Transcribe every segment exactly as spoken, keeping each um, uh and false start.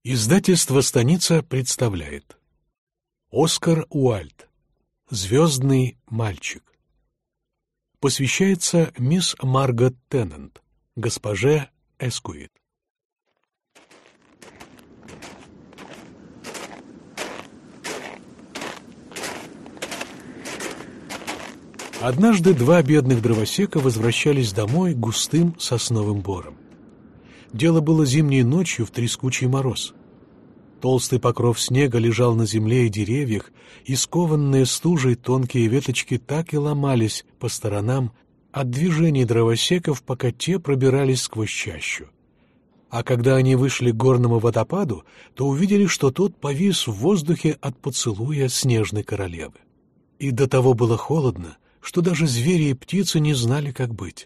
Издательство «Станица» представляет Оскар Уальд «Звездный мальчик». Посвящается мисс Маргот Теннант, госпоже Эскуит. Однажды два бедных дровосека возвращались домой густым сосновым бором. Дело было зимней ночью в трескучий мороз. Толстый покров снега лежал на земле и деревьях, и скованные стужей тонкие веточки так и ломались по сторонам от движений дровосеков, пока те пробирались сквозь чащу. А когда они вышли к горному водопаду, то увидели, что тот повис в воздухе от поцелуя снежной королевы. И до того было холодно, что даже звери и птицы не знали, как быть.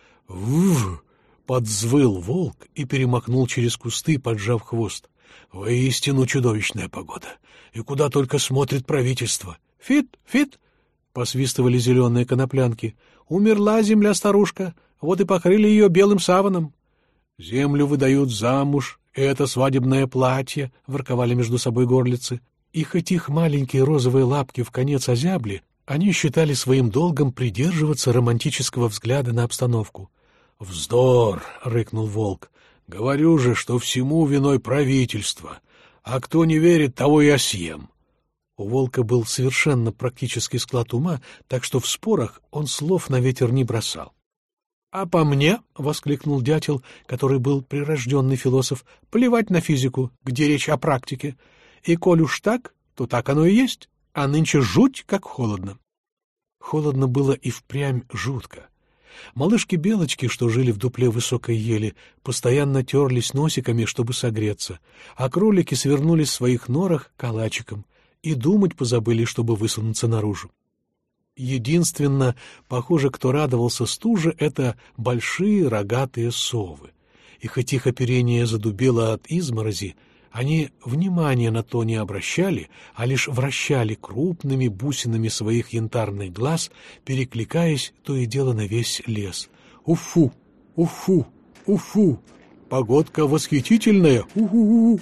«Вув!» — подвзвыл волк и перемахнул через кусты, поджав хвост. «Воистину чудовищная погода! И куда только смотрит правительство! Фит, фит!» — посвистывали зеленые коноплянки. «Умерла земля-старушка, вот и покрыли ее белым саваном!» «Землю выдают замуж, это свадебное платье!» — ворковали между собой горлицы. И хоть их маленькие розовые лапки вконец озябли, они считали своим долгом придерживаться романтического взгляда на обстановку. «Вздор!» — рыкнул волк. «Говорю же, что всему виной правительство, а кто не верит, того я съем». У волка был совершенно практический склад ума, так что в спорах он слов на ветер не бросал. «А по мне, — воскликнул дятел, который был прирожденный философ, — плевать на физику, где речь о практике. И коль уж так, то так оно и есть, а нынче жуть, как холодно». Холодно было и впрямь жутко. Малышки-белочки, что жили в дупле высокой ели, постоянно терлись носиками, чтобы согреться, а кролики свернулись в своих норах калачиком и думать позабыли, чтобы высунуться наружу. Единственно, похоже, кто радовался стуже, это большие рогатые совы. И хоть их оперение задубело от изморози, они внимания на то не обращали, а лишь вращали крупными бусинами своих янтарных глаз, перекликаясь то и дело на весь лес. «Уфу! Уфу! Уфу! Погодка восхитительная! У-у-у!»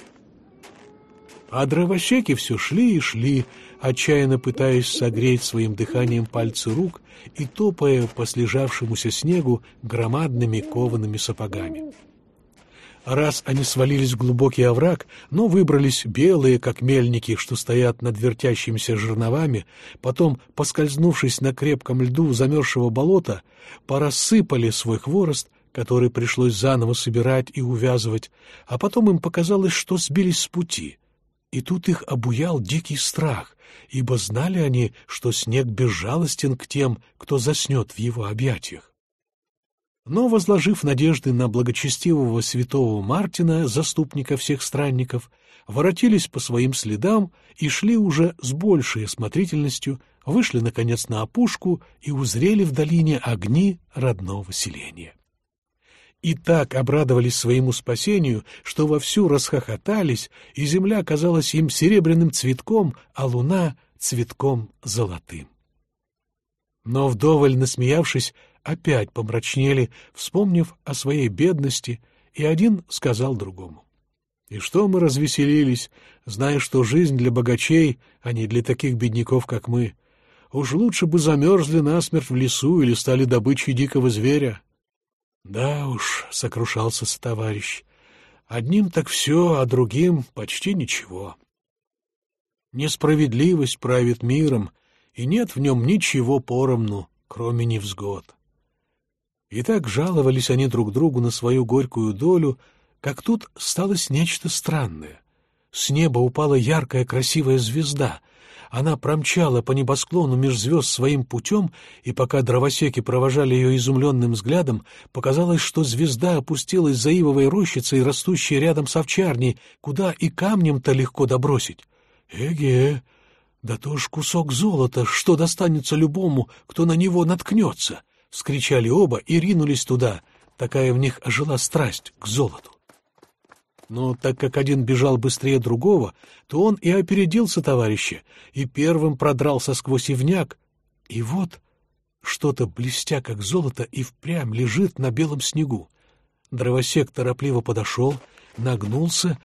А дровосеки все шли и шли, отчаянно пытаясь согреть своим дыханием пальцы рук и топая по слежавшемуся снегу громадными коваными сапогами. Раз они свалились в глубокий овраг, но выбрались белые, как мельники, что стоят над вертящимися жерновами, потом, поскользнувшись на крепком льду замерзшего болота, порассыпали свой хворост, который пришлось заново собирать и увязывать, а потом им показалось, что сбились с пути. И тут их обуял дикий страх, ибо знали они, что снег безжалостен к тем, кто заснет в его объятиях. Но, возложив надежды на благочестивого святого Мартина, заступника всех странников, воротились по своим следам и шли уже с большей осмотрительностью, вышли, наконец, на опушку и узрели в долине огни родного селения. И так обрадовались своему спасению, что вовсю расхохотались, и земля казалась им серебряным цветком, а луна — цветком золотым. Но, вдоволь насмеявшись, опять помрачнели, вспомнив о своей бедности, и один сказал другому: «И что мы развеселились, зная, что жизнь для богачей, а не для таких бедняков, как мы? Уж лучше бы замерзли насмерть в лесу или стали добычей дикого зверя». «Да уж», — сокрушался сотоварищ, — «одним так все, а другим почти ничего. Несправедливость правит миром, и нет в нем ничего поровну, кроме невзгод». И так жаловались они друг другу на свою горькую долю, как тут сталось нечто странное. С неба упала яркая красивая звезда. Она промчала по небосклону меж звезд своим путем, и пока дровосеки провожали ее изумленным взглядом, показалось, что звезда опустилась за ивовой рощицей, растущей рядом с овчарней, куда и камнем-то легко добросить. «Эге! Да то ж кусок золота, что достанется любому, кто на него наткнется!» — вскричали оба и ринулись туда, такая в них ожила страсть к золоту. Но так как один бежал быстрее другого, то он и опередил сотоварища, и первым продрался сквозь ивняк, и вот что-то, блестя как золото, и впрямь лежит на белом снегу. Дровосек торопливо подошел, нагнулся